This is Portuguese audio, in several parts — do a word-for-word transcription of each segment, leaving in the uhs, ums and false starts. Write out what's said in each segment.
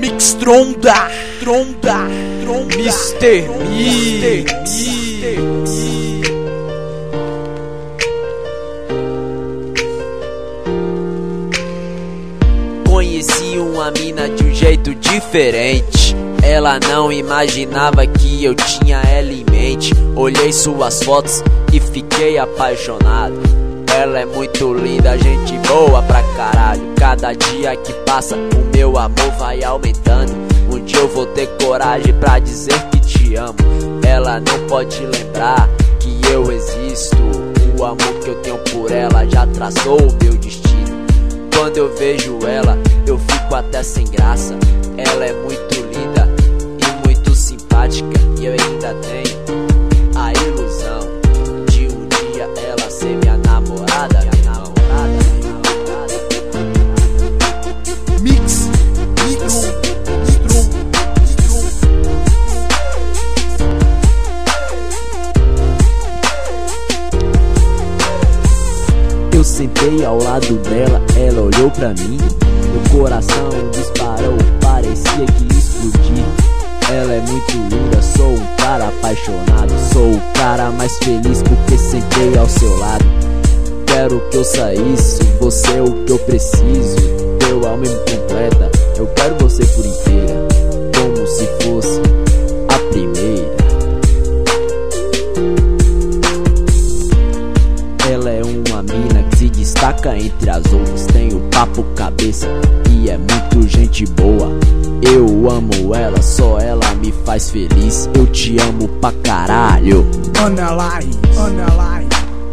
Mix Tronda, Tronda, Tronda, mister Me, mister Me. Conheci uma mina de um jeito diferente. Ela não imaginava que eu tinha ela em mente. Olhei suas fotos e fiquei apaixonado. Ela é muito linda, gente boa pra caralho. Cada dia que passa o meu amor vai aumentando. Um dia eu vou ter coragem pra dizer que te amo. Ela não pode lembrar que eu existo. O amor que eu tenho por ela já traçou o meu destino. Quando eu vejo ela, eu fico até sem graça. Ela é muito linda e muito simpática. E eu ainda tenho a ilusão de um dia ela ser minha namorada, minha namorada, minha namorada. Mix, mix, strum, strum. Eu sentei ao lado dela, ela olhou pra mim. Meu coração disparou, parecia que ia explodir. Ela é muito linda, sou um cara apaixonado. Sou o cara mais feliz porque sentei ao seu lado. Quero que eu saísse, você é o que eu preciso. Teu alma me completa, eu quero você por inteira, como se fosse a primeira. Ela é uma mina que se destaca entre as outras. Tem o papo cabeça e é muito gente boa. Eu amo ela, só ela me faz feliz. Eu te amo pra caralho. Analyze, analyze.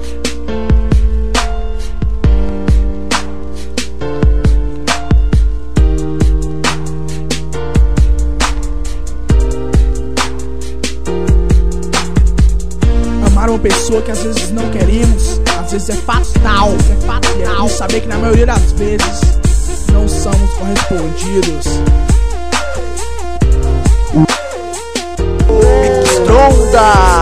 Amar uma pessoa que às vezes não queremos, às vezes é fatal, é fatal. E saber que na maioria das vezes não somos correspondidos. Mix Tronda.